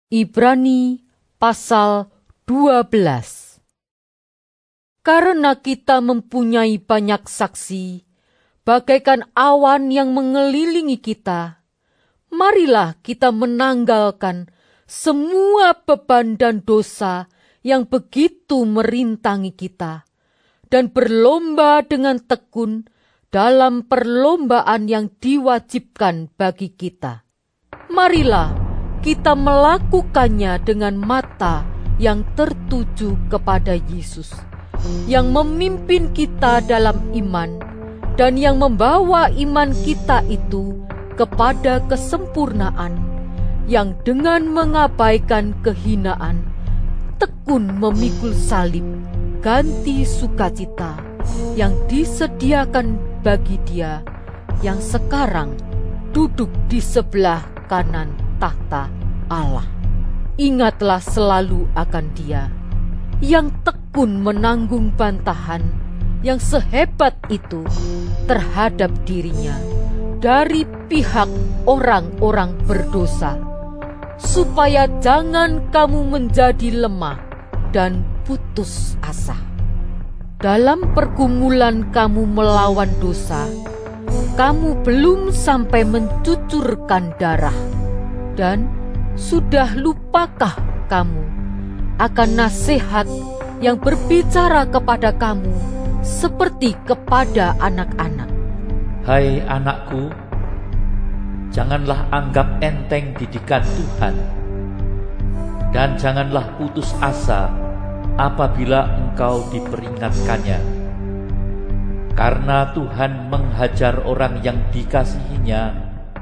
Ibrani pasal 12. Karena kita mempunyai banyak saksi, bagaikan awan yang mengelilingi kita, marilah kita menanggalkan semua beban dan dosa yang begitu merintangi kita, dan berlomba dengan tekun dalam perlombaan yang diwajibkan bagi kita. Marilah kita melakukannya dengan mata yang tertuju kepada Yesus, yang memimpin kita dalam iman dan yang membawa iman kita itu kepada kesempurnaan, yang dengan mengabaikan kehinaan tekun memikul salib ganti sukacita yang disediakan bagi Dia yang sekarang duduk di sebelah kanan tahta Allah. Ingatlah selalu akan Dia yang tekun menanggung bantahan yang sehebat itu terhadap dirinya dari pihak orang-orang berdosa, supaya jangan kamu menjadi lemah dan putus asa. Dalam pergumulan kamu melawan dosa, kamu belum sampai mencucurkan darah, dan sudah lupakah kamu akan nasihat yang berbicara kepada kamu seperti kepada anak-anak? Hai anakku, janganlah anggap enteng didikan Tuhan, dan janganlah putus asa apabila engkau diperingatkannya. Karena Tuhan menghajar orang yang dikasihinya,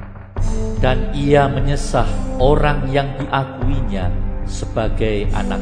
dan Ia menyesah orang yang diakuinya sebagai anak.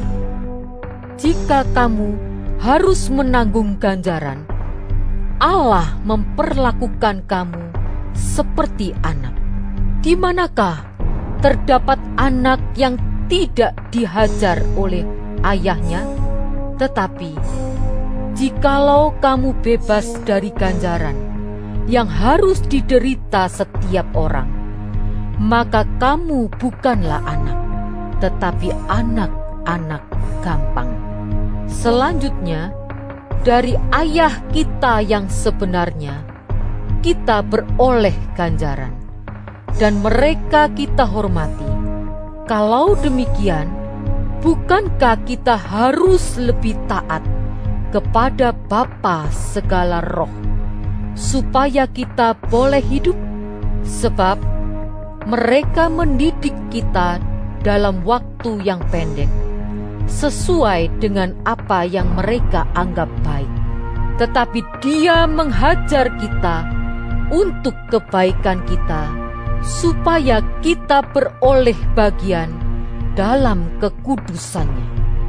Jika kamu harus menanggung ganjaran, Allah memperlakukan kamu seperti anak. Di manakah terdapat anak yang tidak dihajar oleh ayahnya? Tetapi jikalau kamu bebas dari ganjaran yang harus diderita setiap orang, maka kamu bukanlah anak, tetapi anak-anak gampang. Selanjutnya, dari ayah kita yang sebenarnya, kita beroleh ganjaran, dan mereka kita hormati. Kalau demikian, bukankah kita harus lebih taat kepada Bapa segala roh, supaya kita boleh hidup? Sebab mereka mendidik kita dalam waktu yang pendek, sesuai dengan apa yang mereka anggap baik. Tetapi Dia menghajar kita untuk kebaikan kita, supaya kita beroleh bagian dalam kekudusannya.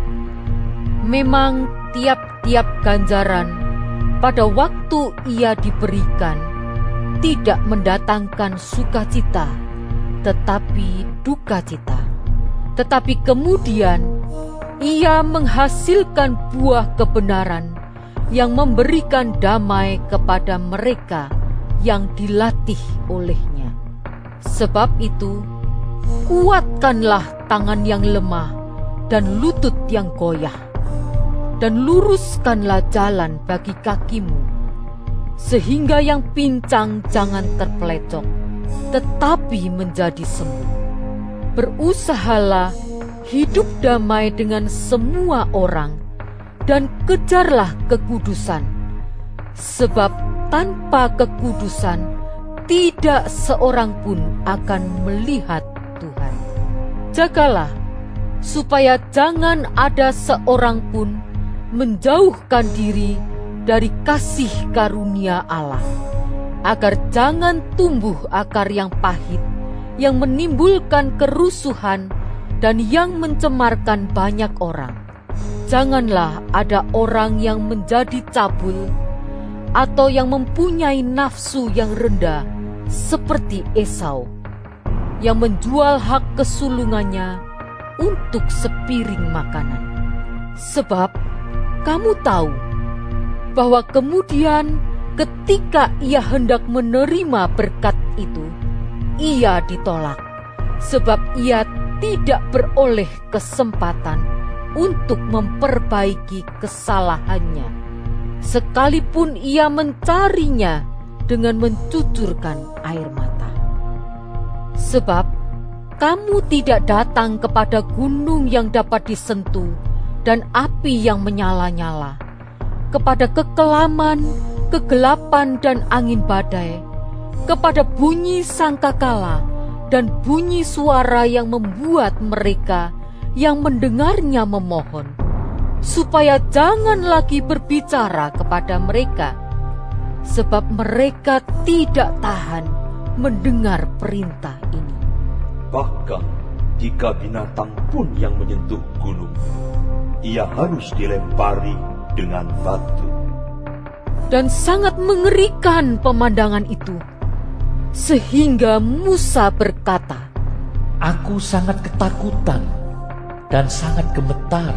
Memang tiap-tiap ganjaran pada waktu ia diberikan tidak mendatangkan sukacita, tetapi dukacita. Tetapi kemudian ia menghasilkan buah kebenaran yang memberikan damai kepada mereka yang dilatih olehnya. Sebab itu, kuatkanlah tangan yang lemah dan lutut yang goyah, dan luruskanlah jalan bagi kakimu, sehingga yang pincang jangan terpelecok, tetapi menjadi sembuh. Berusahalah hidup damai dengan semua orang, dan kejarlah kekudusan, sebab tanpa kekudusan tidak seorang pun akan melihat Tuhan. Jagalah supaya jangan ada seorang pun menjauhkan diri dari kasih karunia Allah, agar jangan tumbuh akar yang pahit, yang menimbulkan kerusuhan dan yang mencemarkan banyak orang. Janganlah ada orang yang menjadi cabul, atau yang mempunyai nafsu yang rendah seperti Esau, yang menjual hak kesulungannya untuk sepiring makanan. Sebab kamu tahu bahwa kemudian ketika ia hendak menerima berkat itu, ia ditolak, sebab ia tidak beroleh kesempatan untuk memperbaiki kesalahannya, sekalipun ia mencarinya dengan mencucurkan air mata. Sebab kamu tidak datang kepada gunung yang dapat disentuh dan api yang menyala-nyala, kepada kekelaman, kegelapan dan angin badai, kepada bunyi sangkakala dan bunyi suara yang membuat mereka yang mendengarnya memohon, supaya jangan lagi berbicara kepada mereka, sebab mereka tidak tahan mendengar perintah ini. Bahkan jika binatang pun yang menyentuh gunung, ia harus dilempari dengan batu. Dan sangat mengerikan pemandangan itu, sehingga Musa berkata, Aku sangat ketakutan dan sangat gemetar.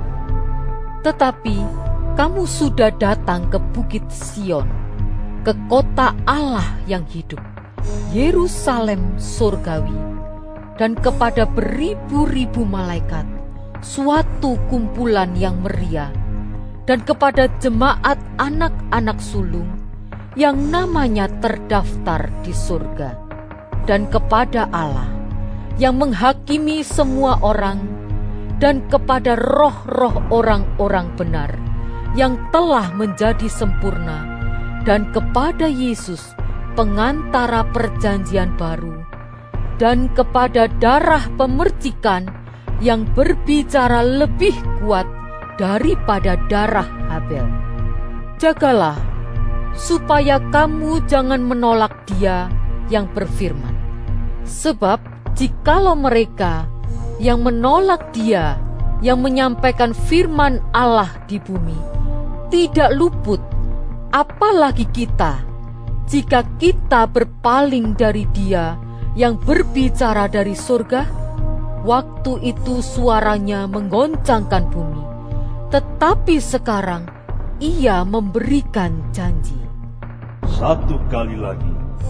Tetapi kamu sudah datang ke Bukit Sion, ke kota Allah yang hidup, Yerusalem surgawi, dan kepada beribu-ribu malaikat, suatu kumpulan yang meriah, dan kepada jemaat anak-anak sulung yang namanya terdaftar di surga, dan kepada Allah yang menghakimi semua orang, dan kepada roh-roh orang-orang benar yang telah menjadi sempurna, dan kepada Yesus pengantara perjanjian baru, dan kepada darah pemercikan yang berbicara lebih kuat daripada darah Habel. Jagalah supaya kamu jangan menolak Dia yang berfirman. Sebab jikalau mereka yang menolak Dia yang menyampaikan firman Allah di bumi tidak luput, apalagi kita, jika kita berpaling dari Dia yang berbicara dari surga. Waktu itu suaranya menggoncangkan bumi, tetapi sekarang Ia memberikan janji. Satu kali lagi,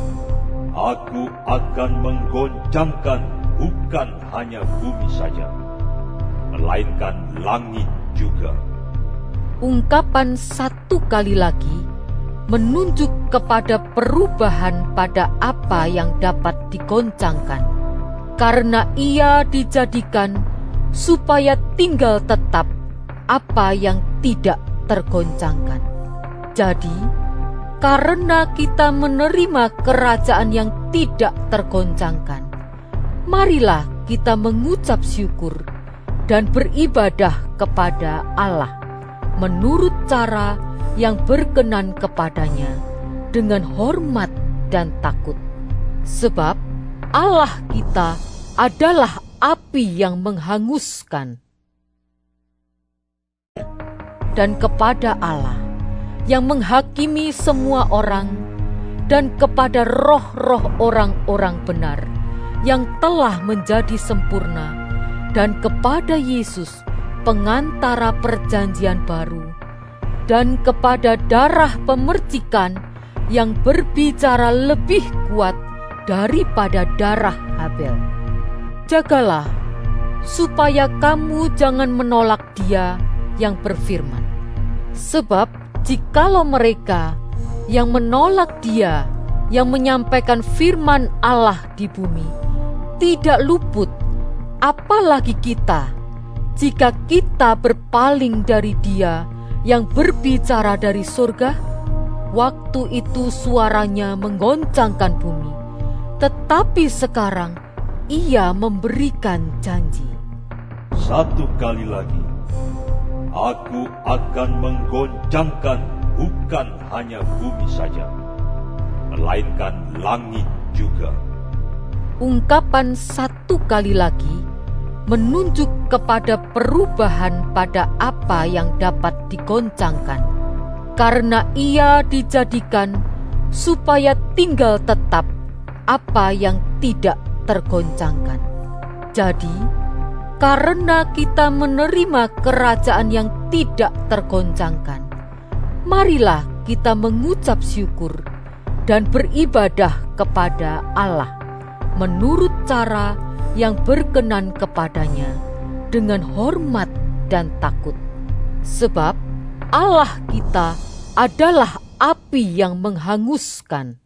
Aku akan menggoncangkan bukan hanya bumi saja, melainkan langit juga. Ungkapan satu kali lagi menunjuk kepada perubahan pada apa yang dapat digoncangkan, karena Ia dijadikan supaya tinggal tetap apa yang tidak tergoncangkan. Jadi, karena kita menerima kerajaan yang tidak tergoncangkan, marilah kita mengucap syukur dan beribadah kepada Allah menurut cara yang berkenan kepadanya dengan hormat dan takut. Sebab Allah kita adalah api yang menghanguskan. Dan kepada Allah yang menghakimi semua orang, dan kepada roh-roh orang-orang benar yang telah menjadi sempurna, dan kepada Yesus pengantara perjanjian baru, dan kepada darah pemercikan yang berbicara lebih kuat daripada darah Habel. Jagalah supaya kamu jangan menolak Dia yang berfirman. Sebab jikalau mereka yang menolak Dia yang menyampaikan firman Allah di bumi tidak luput, apalagi kita, jika kita berpaling dari Dia yang berbicara dari surga. Waktu itu suaranya menggoncangkan bumi, tetapi sekarang Ia memberikan janji. Satu kali lagi, Aku akan menggoncangkan bukan hanya bumi saja, melainkan langit juga. Ungkapan satu kali lagi menunjuk kepada perubahan pada apa yang dapat digoncangkan, karena Ia dijadikan supaya tinggal tetap apa yang tidak tergoncangkan. Jadi, karena kita menerima kerajaan yang tidak tergoncangkan, marilah kita mengucap syukur dan beribadah kepada Allah menurut cara yang berkenan kepadanya dengan hormat dan takut. Sebab Allah kita adalah api yang menghanguskan.